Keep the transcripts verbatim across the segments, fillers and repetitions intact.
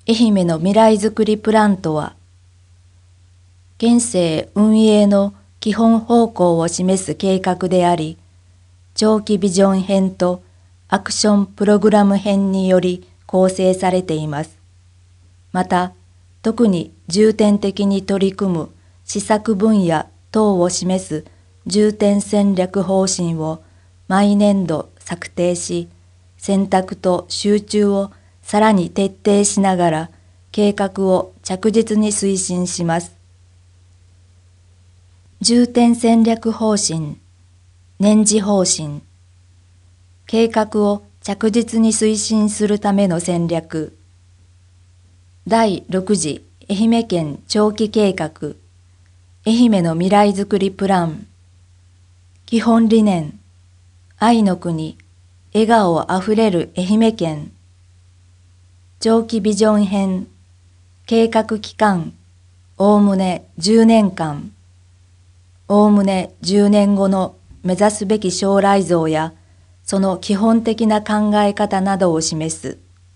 愛媛の未来づくりプランとは、県政運営の基本方向を示す計画であり、長期ビジョン編とアクションプログラム編により構成されています。また、特に重点的に取り組む施策分野等を示す重点戦略方針を毎年度策定し、選択と集中をさらに徹底しながら計画を着実に推進します。重点戦略方針、年次方針、計画を着実に推進するための戦略。だいろく次愛媛県長期計画、愛媛の未来づくりプラン。基本理念、愛の国、笑顔あふれる愛媛県。長期ビジョン編、計画期間、おおむねじゅうねんかん。おおむねじゅうねんごの目指すべき将来像や、その基本的な考え方などを示す。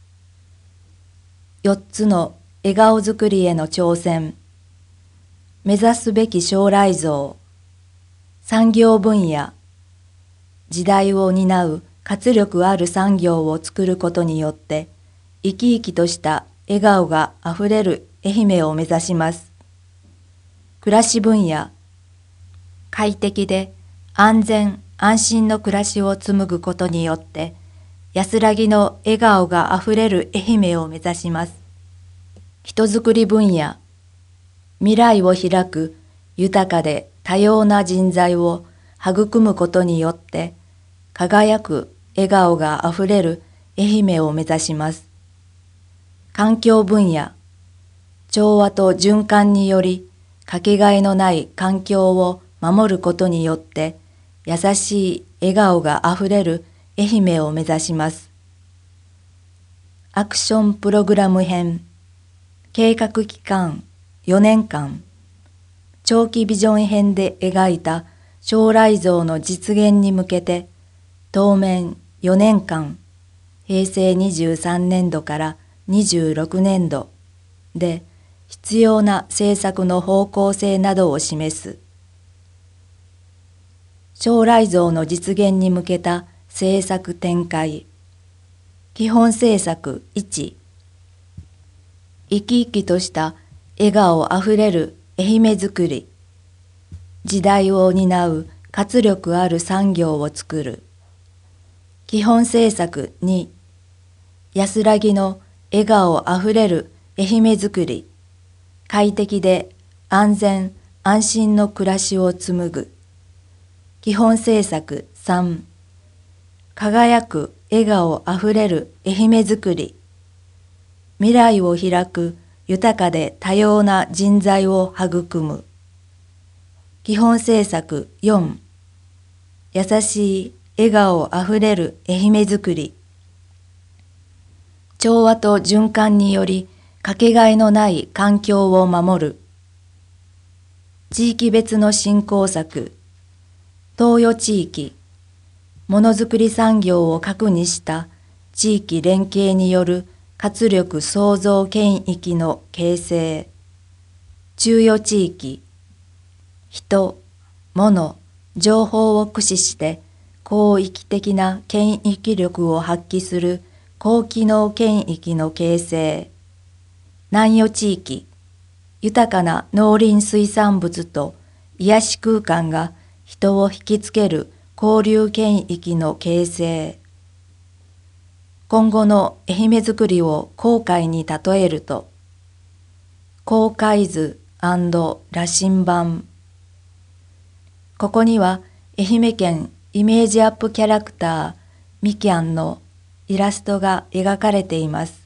よっつの笑顔づくりへの挑戦。目指すべき将来像。産業分野。時代を担う活力ある産業を作ることによって、生き生きとした笑顔があふれる愛媛を目指します。暮らし分野。快適で安全安心の暮らしを紡ぐことによって、安らぎの笑顔があふれる愛媛を目指します。人づくり分野。未来を開く豊かで多様な人材を育むことによって、輝く笑顔があふれる愛媛を目指します。環境分野。調和と循環により、かけがえのない環境を守ることによって、優しい笑顔があふれる愛媛を目指します。アクションプログラム編。計画期間よねんかん。長期ビジョン編で描いた将来像の実現に向けて、当面よねんかん、へいせいにじゅうさんねんどからにじゅうろくねんどで必要な政策の方向性などを示す。将来像の実現に向けた政策展開。基本政策いち。生き生きとした笑顔あふれる愛媛づくり。時代を担う活力ある産業を作る。基本政策に。安らぎの笑顔あふれる愛媛づくり。快適で安全安心の暮らしを紡ぐ。基本政策さん。輝く笑顔あふれる愛媛づくり。未来を開く豊かで多様な人材を育む。基本政策よん。優しい笑顔あふれる愛媛づくり。調和と循環によりかけがえのない環境を守る。地域別の振興策。東予地域。ものづくり産業を核にした地域連携による活力創造圏域の形成。中予地域。人、物、情報を駆使して広域的な圏域力を発揮する高機能圏域の形成。南予地域。豊かな農林水産物と癒し空間が人を引きつける交流圏域の形成。今後の愛媛づくりを航海に例えると、航海図&羅針盤。ここには愛媛県イメージアップキャラクターみきゃんのイラストが描かれています。